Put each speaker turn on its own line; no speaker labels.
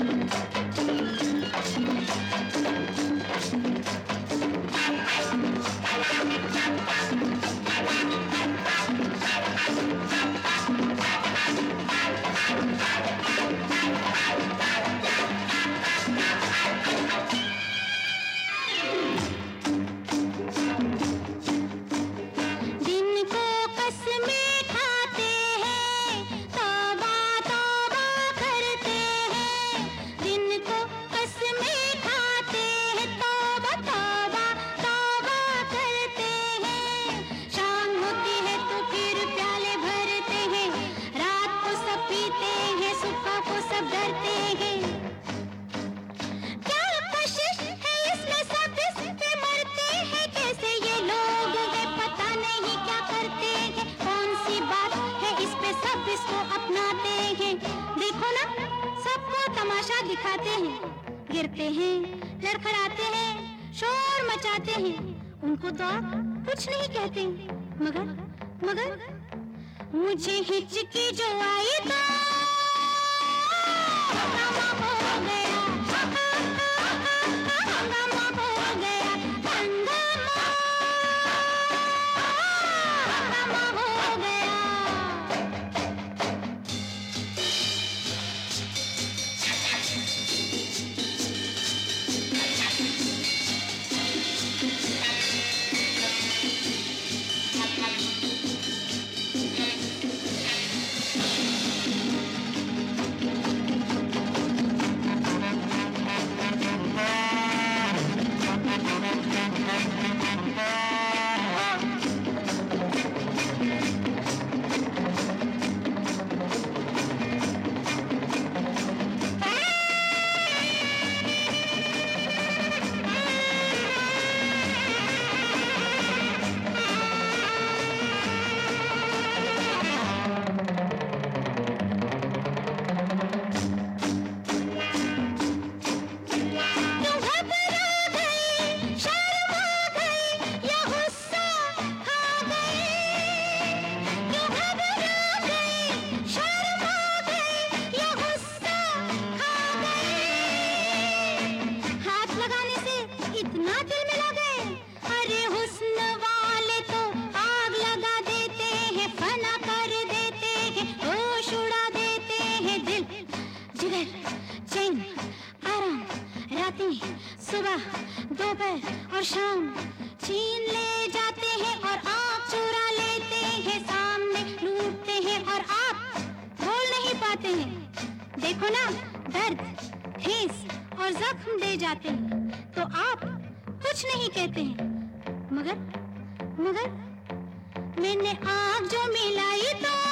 दिखाते हैं, गिरते हैं, लड़खड़ाते हैं, शोर मचाते हैं, उनको तो आप कुछ नहीं कहते। मगर मुझे हिचकी जो आई तो सुबह, दोपहर और शाम छीन ले जाते हैं और आँख चुरा लेते हैं, सामने लूटते हैं और आप बोल नहीं पाते हैं। देखो ना, दर्द, ठेस और जख्म दे जाते हैं तो आप कुछ नहीं कहते हैं। मगर मैंने आँख जो मिलाई तो